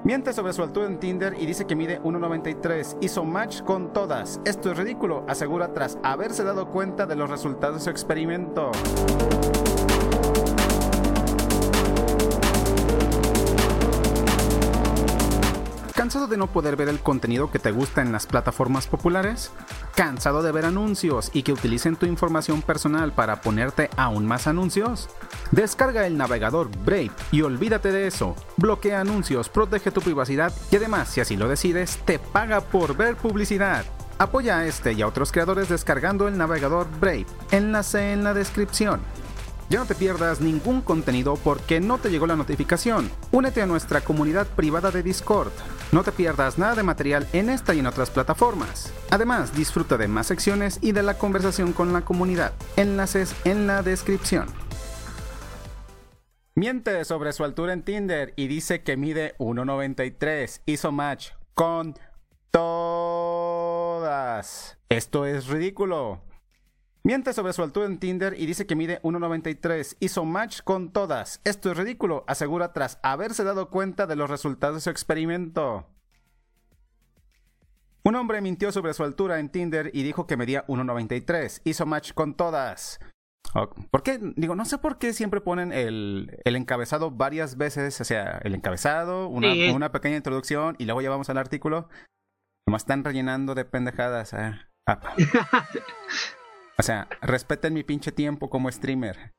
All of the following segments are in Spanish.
Miente sobre su altura en Tinder y dice que mide 1,93. Hizo match con todas. Esto es ridículo, asegura tras haberse dado cuenta de los resultados de su experimento. ¿Cansado de no poder ver el contenido que te gusta en las plataformas populares? ¿Cansado de ver anuncios y que utilicen tu información personal para ponerte aún más anuncios? Descarga el navegador Brave y olvídate de eso. Bloquea anuncios, protege tu privacidad y además, si así lo decides, te paga por ver publicidad. Apoya a este y a otros creadores descargando el navegador Brave. Enlace en la descripción. Ya no te pierdas ningún contenido porque no te llegó la notificación. Únete a nuestra comunidad privada de Discord. No te pierdas nada de material en esta y en otras plataformas. Además, disfruta de más secciones y de la conversación con la comunidad. Enlaces en la descripción. Miente sobre su altura en Tinder y dice que mide 1,93. Hizo match con todas. Esto es ridículo. Miente sobre su altura en Tinder y dice que mide 1,93. Hizo match con todas. Esto es ridículo, asegura tras haberse dado cuenta de los resultados de su experimento. Un hombre mintió sobre su altura en Tinder y dijo que medía 1,93. Hizo match con todas. ¿Por qué? Digo, no sé por qué siempre ponen el encabezado varias veces. O sea, el encabezado, una pequeña introducción y luego ya vamos al artículo. Nomás están rellenando de pendejadas. O sea, respeten mi pinche tiempo como streamer.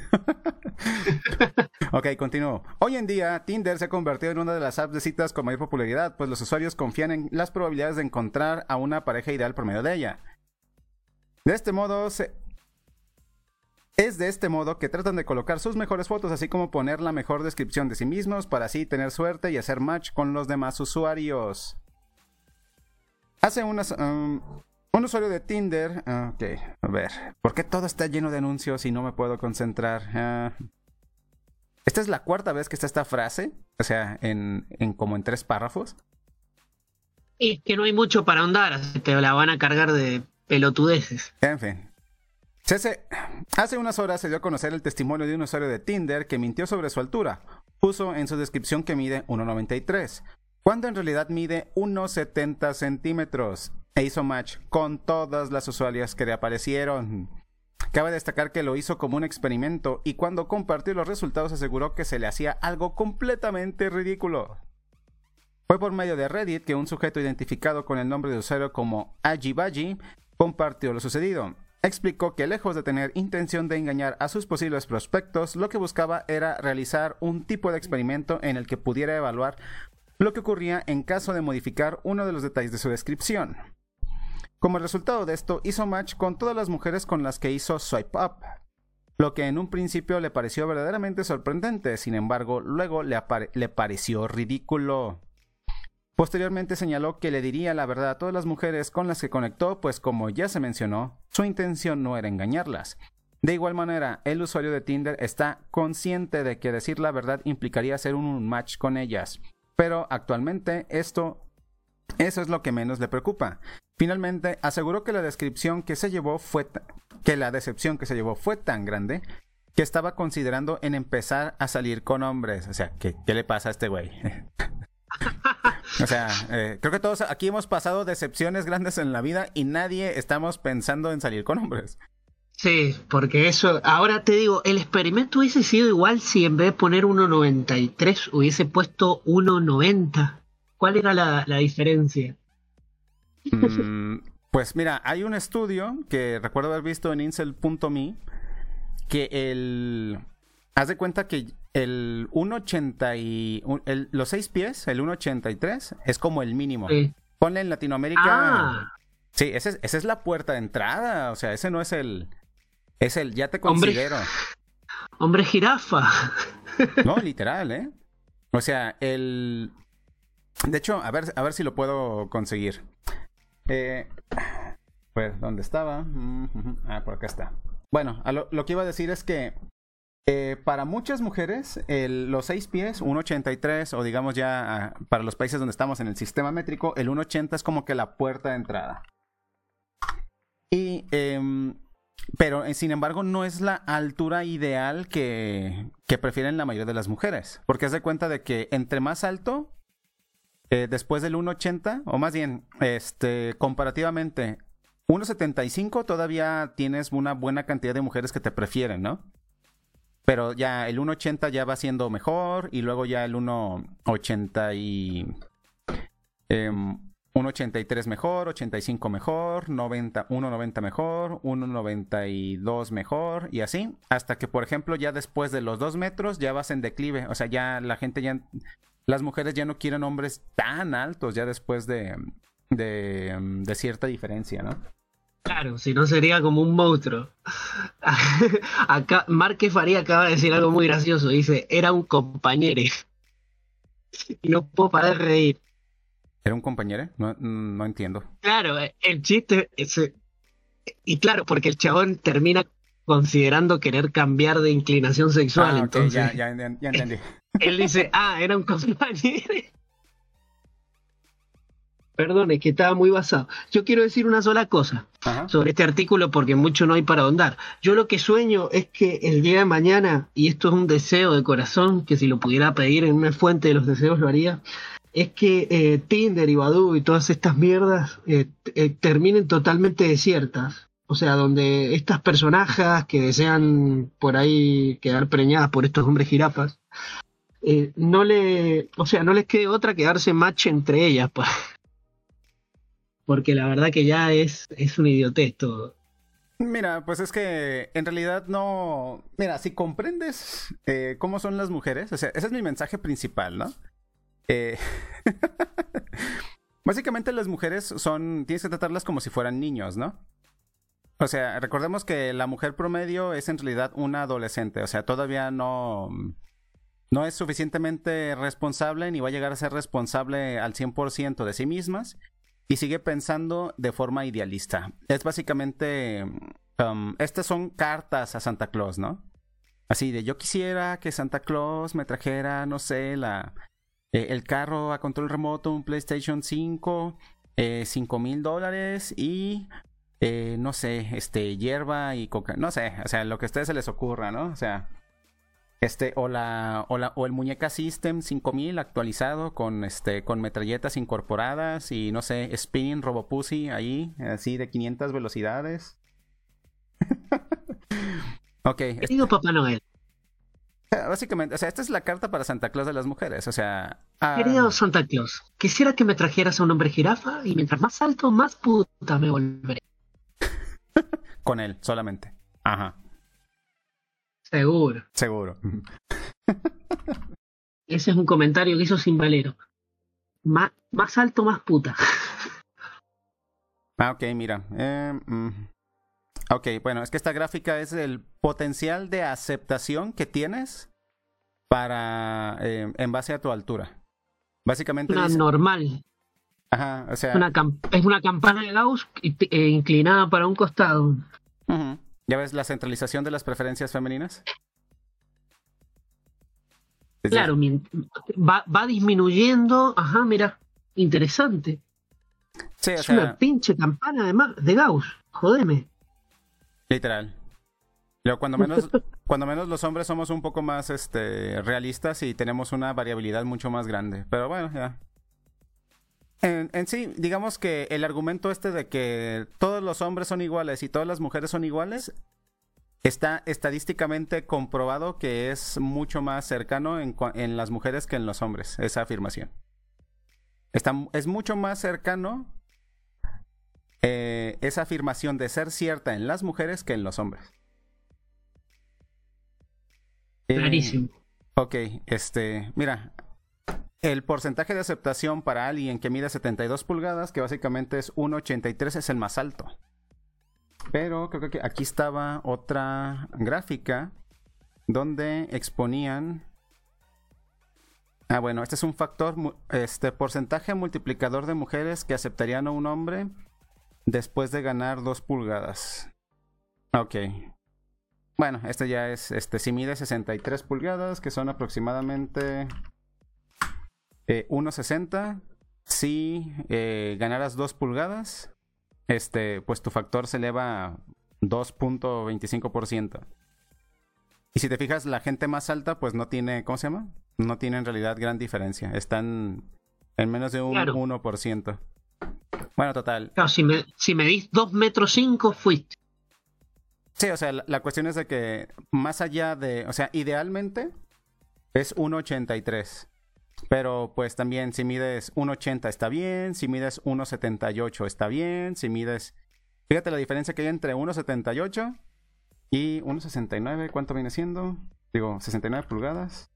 Ok, continúo. Hoy en día, Tinder se ha convertido en una de las apps de citas con mayor popularidad, pues los usuarios confían en las probabilidades de encontrar a una pareja ideal por medio de ella. De este modo, es de este modo que tratan de colocar sus mejores fotos, así como poner la mejor descripción de sí mismos, para así tener suerte y hacer match con los demás usuarios. Hace unas... un usuario de Tinder... Ok, a ver. ¿Por qué todo está lleno de anuncios y no me puedo concentrar? Esta es la cuarta vez que está esta frase. O sea, como en 3 párrafos. Es que no hay mucho para ahondar. Te la van a cargar de pelotudeces. En fin. Hace unas horas se dio a conocer el testimonio de un usuario de Tinder que mintió sobre su altura. Puso en su descripción que mide 1,93, cuando en realidad mide 1,70 centímetros. E hizo match con todas las usuarias que le aparecieron. Cabe destacar que lo hizo como un experimento y cuando compartió los resultados aseguró que se le hacía algo completamente ridículo. Fue por medio de Reddit que un sujeto identificado con el nombre de usuario como Ajibaji compartió lo sucedido. Explicó que lejos de tener intención de engañar a sus posibles prospectos, lo que buscaba era realizar un tipo de experimento en el que pudiera evaluar lo que ocurría en caso de modificar uno de los detalles de su descripción. Como resultado de esto, hizo match con todas las mujeres con las que hizo swipe up, lo que en un principio le pareció verdaderamente sorprendente, sin embargo, luego le pareció ridículo. Posteriormente señaló que le diría la verdad a todas las mujeres con las que conectó, pues como ya se mencionó, su intención no era engañarlas. De igual manera, el usuario de Tinder está consciente de que decir la verdad implicaría hacer un match con ellas, pero actualmente eso es lo que menos le preocupa. Finalmente, aseguró que la decepción que se llevó fue tan grande que estaba considerando en empezar a salir con hombres. O sea, ¿qué le pasa a este güey? O sea, creo que todos aquí hemos pasado decepciones grandes en la vida y nadie estamos pensando en salir con hombres. Sí, porque eso... Ahora te digo, el experimento hubiese sido igual si en vez de poner 1,93 hubiese puesto 1,90. ¿Cuál era la diferencia? Pues mira, hay un estudio que recuerdo haber visto en incel.me que haz de cuenta que el 1,80 los 6 pies, el 1,83 es como el mínimo. Sí. Ponle en Latinoamérica... Sí, esa es la puerta de entrada, o sea, ese no es el... Es el ya te considero. Hombre jirafa. No, literal, ¿eh? O sea, de hecho, a ver si lo puedo conseguir. Pues, ¿dónde estaba? Por acá está. Bueno, lo que iba a decir es que para muchas mujeres, los 6 pies, 1,83, o digamos ya para los países donde estamos en el sistema métrico, el 1,80 es como que la puerta de entrada. Y, pero sin embargo, no es la altura ideal que prefieren la mayoría de las mujeres. Porque haz de cuenta de que entre más alto, después del 1.80, o más bien, comparativamente, 1.75 todavía tienes una buena cantidad de mujeres que te prefieren, ¿no? Pero ya el 1.80 ya va siendo mejor, y luego ya el 1.80 y 1.83 mejor, 85 mejor, 1.90 mejor, 1.92 mejor, y así, hasta que, por ejemplo, ya después de los 2 metros ya vas en declive. O sea, ya la gente las mujeres ya no quieren hombres tan altos ya después de cierta diferencia, ¿no? Claro, si no sería como un monstruo. Acá, Márquez Faría acaba de decir algo muy gracioso. Dice, era un compañero. Y no puedo parar de reír. ¿Era un compañero? No entiendo. Claro, el chiste es... Y claro, porque el chabón termina considerando querer cambiar de inclinación sexual. Okay, entonces, ya entendí. Él dice, era un compañero. Perdón, es que estaba muy basado. Yo quiero decir una sola cosa sobre este artículo porque mucho no hay para ahondar. Yo lo que sueño es que el día de mañana, y esto es un deseo de corazón, que si lo pudiera pedir en una fuente de los deseos lo haría, es que Tinder y Badoo y todas estas mierdas terminen totalmente desiertas. O sea, donde estas personajes que desean por ahí quedar preñadas por estos hombres jirafas, no les quede otra que darse match entre ellas, pues. Porque la verdad que ya es una idiotez todo. Mira, pues es que en realidad no... Mira, si comprendes cómo son las mujeres, o sea, ese es mi mensaje principal, ¿no? Básicamente las mujeres tienes que tratarlas como si fueran niños, ¿no? O sea, recordemos que la mujer promedio es en realidad una adolescente, o sea, todavía no es suficientemente responsable ni va a llegar a ser responsable al 100% de sí mismas. Y sigue pensando de forma idealista. Es básicamente... estas son cartas a Santa Claus, ¿no? Así de, yo quisiera que Santa Claus me trajera, no sé, el carro a control remoto, un PlayStation 5, $5,000 y... no sé, hierba y coca... No sé, o sea, lo que a ustedes se les ocurra, ¿no? O sea... o el Muñeca System 5000 actualizado con metralletas incorporadas y no sé, Spinning Robopussy ahí, así de 500 velocidades. Ok. Querido Papá Noel. Básicamente, o sea, esta es la carta para Santa Claus de las mujeres, o sea... Querido Santa Claus, quisiera que me trajeras a un hombre jirafa y mientras más alto, más puta me volveré. Con él, solamente. Ajá. Seguro. Ese es un comentario que hizo Sin Valero. Más alto, más puta. Ok, mira. Ok, bueno, es que esta gráfica es el potencial de aceptación que tienes en base a tu altura. Básicamente una normal. Ajá, o sea... es una campana de Gauss inclinada para un costado. Uh-huh. ¿Ya ves la centralización de las preferencias femeninas? Claro, va disminuyendo. Ajá, mira, interesante. Sí, es una pinche campana de Gauss, jodeme. Literal. Luego, cuando menos los hombres somos un poco más realistas y tenemos una variabilidad mucho más grande. Pero bueno, ya. En sí, digamos que el argumento de que todos los hombres son iguales y todas las mujeres son iguales está estadísticamente comprobado que es mucho más cercano en las mujeres que en los hombres, esa afirmación. Es mucho más cercano esa afirmación de ser cierta en las mujeres que en los hombres. Clarísimo. Ok, mira... El porcentaje de aceptación para alguien que mide 72 pulgadas, que básicamente es 1.83, es el más alto. Pero creo que aquí estaba otra gráfica donde exponían... bueno, este es un factor, porcentaje multiplicador de mujeres que aceptarían a un hombre después de ganar 2 pulgadas. Ok. Bueno, ya es, si mide 63 pulgadas, que son aproximadamente... 1.60. Si ganaras 2 pulgadas, pues tu factor se eleva a 2.25%. Y si te fijas, la gente más alta, pues no tiene, ¿cómo se llama? No tiene en realidad gran diferencia. Están en menos de un Claro. 1%. Bueno, total. Claro, si medís 2,5 metros, fuiste. Sí, o sea, la cuestión es de que más allá de, o sea, idealmente es 1,83. Pero pues también si mides 1,80 está bien, si mides 1,78 está bien, si mides... Fíjate la diferencia que hay entre 1,78 y 1,69, ¿cuánto viene siendo? Digo, 69 pulgadas.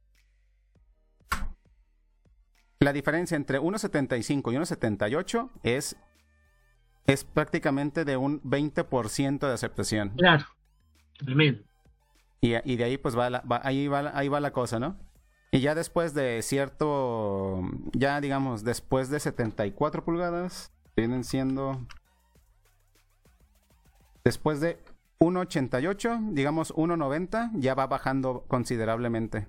La diferencia entre 1,75 y 1,78 es prácticamente de un 20% de aceptación. Claro, tremendo. Y de ahí pues ahí va la cosa, ¿no? Y ya después de cierto, ya digamos, después de 74 pulgadas, vienen siendo, después de 1,88, digamos 1,90, ya va bajando considerablemente.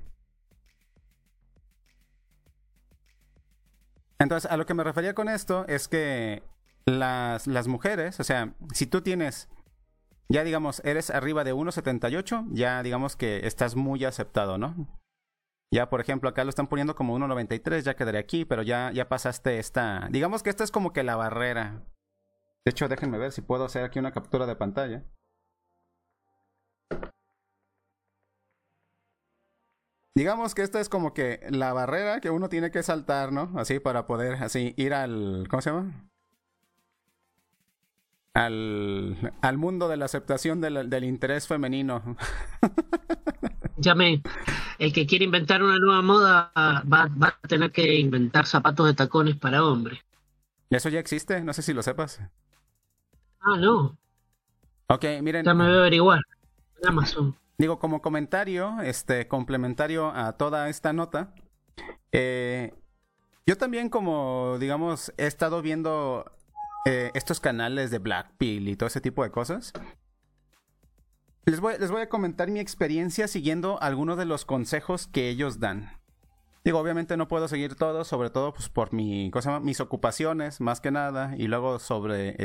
Entonces, a lo que me refería con esto es que las mujeres, o sea, si tú tienes, ya digamos, eres arriba de 1,78, ya digamos que estás muy aceptado, ¿no? Ya, por ejemplo, acá lo están poniendo como 1,93, ya quedaré aquí, pero ya pasaste esta... Digamos que esta es como que la barrera. De hecho, déjenme ver si puedo hacer aquí una captura de pantalla. Digamos que esta es como que la barrera que uno tiene que saltar, ¿no? Así para poder así ir al... ¿Cómo se llama? Al mundo de la aceptación del interés femenino. El que quiere inventar una nueva moda va a tener que inventar zapatos de tacones para hombres. Eso ya existe, no sé si lo sepas. Ah, no. Ok, miren. Ya me voy a averiguar. En Amazon. Digo, como comentario, complementario a toda esta nota, yo también como, digamos, he estado viendo estos canales de Blackpill y todo ese tipo de cosas. Les voy a comentar mi experiencia siguiendo algunos de los consejos que ellos dan. Digo, obviamente no puedo seguir todo, sobre todo pues por mis ocupaciones, más que nada, y luego sobre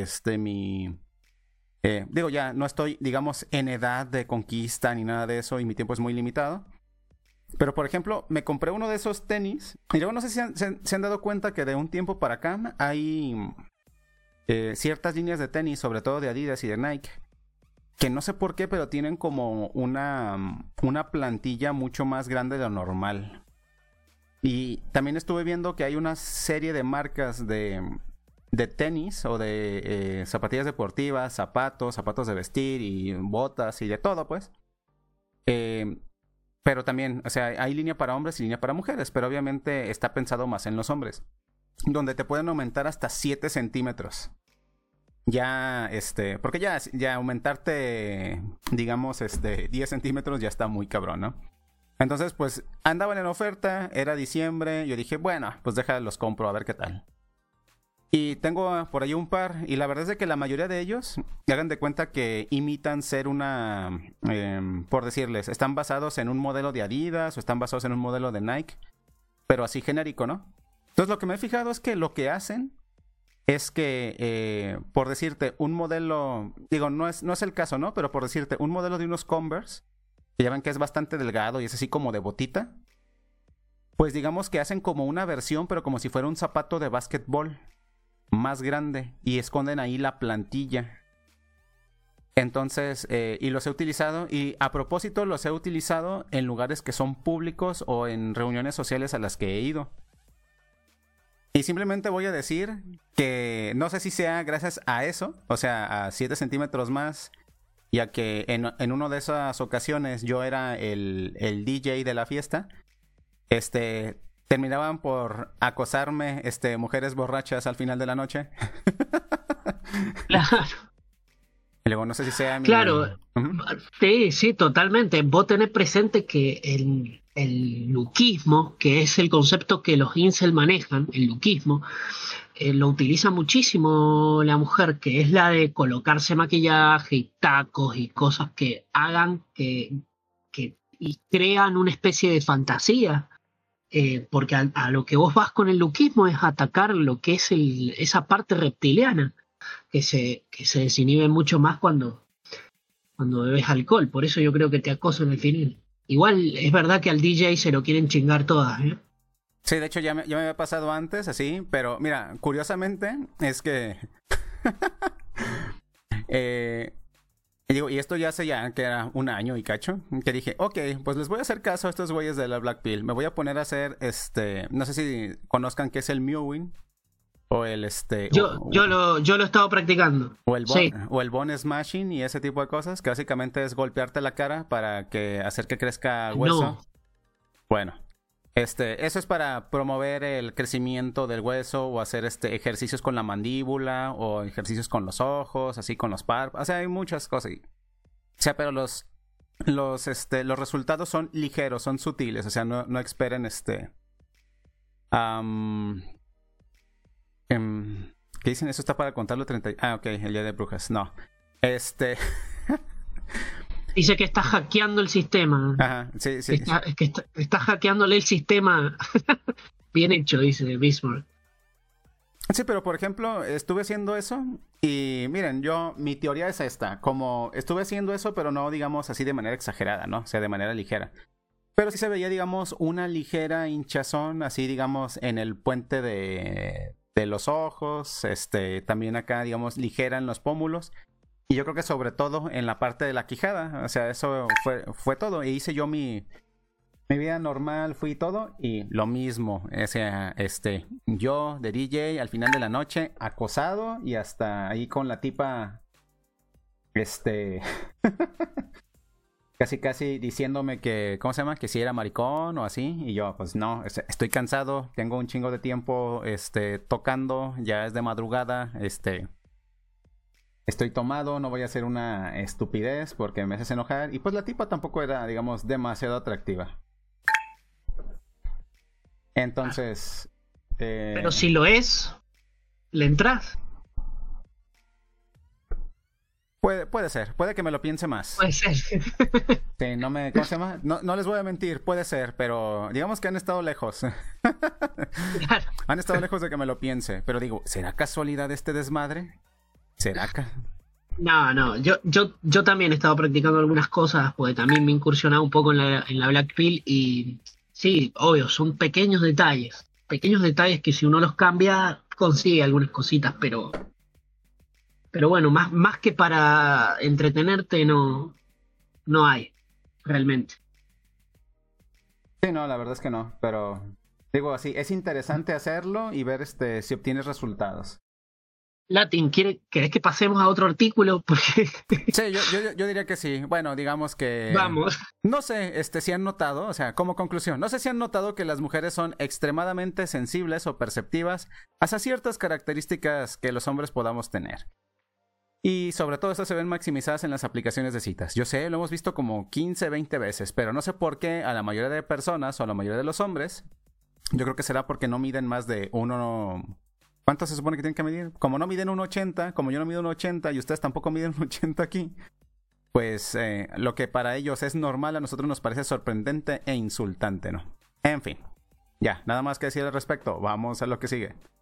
digo, ya no estoy, digamos, en edad de conquista ni nada de eso y mi tiempo es muy limitado. Pero, por ejemplo, me compré uno de esos tenis y luego no sé si se han dado cuenta que de un tiempo para acá hay ciertas líneas de tenis, sobre todo de Adidas y de Nike, que no sé por qué, pero tienen como una plantilla mucho más grande de lo normal. Y también estuve viendo que hay una serie de marcas de tenis o de zapatillas deportivas, zapatos de vestir y botas y de todo, pues. Pero también, o sea, hay línea para hombres y línea para mujeres, pero obviamente está pensado más en los hombres, donde te pueden aumentar hasta 7 centímetros. Ya, porque ya aumentarte, digamos, 10 centímetros ya está muy cabrón, ¿no? Entonces, pues, andaban en oferta, era diciembre, yo dije, bueno, pues los compro, a ver qué tal. Y tengo por ahí un par, y la verdad es de que la mayoría de ellos, hagan de cuenta que imitan ser por decirles, están basados en un modelo de Adidas o están basados en un modelo de Nike, pero así genérico, ¿no? Entonces, lo que me he fijado es que lo que hacen es que, por decirte, un modelo, digo, no es el caso, ¿no? Pero por decirte, un modelo de unos Converse, que ya ven que es bastante delgado y es así como de botita, pues digamos que hacen como una versión, pero como si fuera un zapato de básquetbol más grande y esconden ahí la plantilla. Entonces, y los he utilizado, y a propósito los he utilizado en lugares que son públicos o en reuniones sociales a las que he ido. Y simplemente voy a decir que no sé si sea gracias a eso, o sea, a 7 centímetros más, y a que en una de esas ocasiones yo era el DJ de la fiesta, terminaban por acosarme mujeres borrachas al final de la noche. Claro. Y luego no sé si sea Claro, sí, totalmente. Vos tenés presente que el lookismo, que es el concepto que los incel manejan, el lookismo, lo utiliza muchísimo la mujer, que es la de colocarse maquillaje y tacos y cosas que hagan y crean una especie de fantasía. Porque a lo que vos vas con el lookismo es atacar lo que es esa parte reptiliana que se desinhibe mucho más cuando bebes alcohol. Por eso yo creo que te acosan al final. Igual es verdad que al DJ se lo quieren chingar todas, ¿eh? Sí, de hecho ya me había pasado antes, así, pero mira, curiosamente es que... y digo, y esto ya hace ya, que era un año y cacho, que dije, ok, pues les voy a hacer caso a estos güeyes de la Black Pill. Me voy a poner a hacer, no sé si conozcan qué es el mewing, o el, yo lo he estado practicando. Sí. O el bone smashing y ese tipo de cosas, que básicamente es golpearte la cara para hacer que crezca hueso. No. Bueno. Eso es para promover el crecimiento del hueso o hacer ejercicios con la mandíbula o ejercicios con los ojos, así con los párpados. O sea, hay muchas cosas. O sea, pero los resultados son ligeros, son sutiles. O sea, no esperen ¿qué dicen? Eso está para contarlo 30. Ah, ok, el día de brujas. No. Dice que está hackeando el sistema. Ajá, sí. Está hackeándole el sistema. Bien hecho, dice Bismarck. Sí, pero por ejemplo, estuve haciendo eso y miren, mi teoría es esta. Como estuve haciendo eso, pero no, digamos, así de manera exagerada, ¿no? O sea, de manera ligera. Pero sí se veía, digamos, una ligera hinchazón, así, digamos, en el puente de los ojos. También acá, digamos, ligera en los pómulos. Y yo creo que sobre todo en la parte de la quijada. O sea, eso fue todo. Y hice yo mi vida normal, fui todo. Y lo mismo. O sea, yo de DJ al final de la noche, acosado. Y hasta ahí con la tipa. Casi diciéndome que, ¿cómo se llama? Que si era maricón o así. Y yo, pues no, estoy cansado. Tengo un chingo de tiempo tocando. Ya es de madrugada. Estoy tomado, no voy a hacer una estupidez porque me haces enojar. Y pues la tipa tampoco era, digamos, demasiado atractiva. Entonces... Pero si lo es, ¿le entras? Puede ser, puede que me lo piense más. Puede ser. Sí, ¿cómo se llama? No les voy a mentir, puede ser, pero digamos que han estado lejos. Claro. Han estado lejos de que me lo piense. Pero digo, ¿será casualidad este desmadre? ¿Será que...? No, yo también he estado practicando algunas cosas, porque también me he incursionado un poco en la Black Pill y sí, obvio, son pequeños detalles que si uno los cambia consigue algunas cositas, pero bueno, más que para entretenerte no hay, realmente. Sí, no, la verdad es que no, pero digo así, es interesante hacerlo y ver si obtienes resultados. Latin, ¿querés que pasemos a otro artículo? Porque... Sí, yo diría que sí. Bueno, digamos que... Vamos. No sé, si han notado, o sea, como conclusión, no sé si han notado que las mujeres son extremadamente sensibles o perceptivas hacia ciertas características que los hombres podamos tener. Y sobre todo eso se ven maximizadas en las aplicaciones de citas. Yo sé, lo hemos visto como 15, 20 veces, pero no sé por qué a la mayoría de personas o a la mayoría de los hombres, yo creo que será porque no miden más de uno... ¿Cuánto se supone que tienen que medir? Como no miden 1.80, como yo no mido 1.80 y ustedes tampoco miden 1.80 aquí, pues lo que para ellos es normal a nosotros nos parece sorprendente e insultante, ¿no? En fin, ya, nada más que decir al respecto. Vamos a lo que sigue.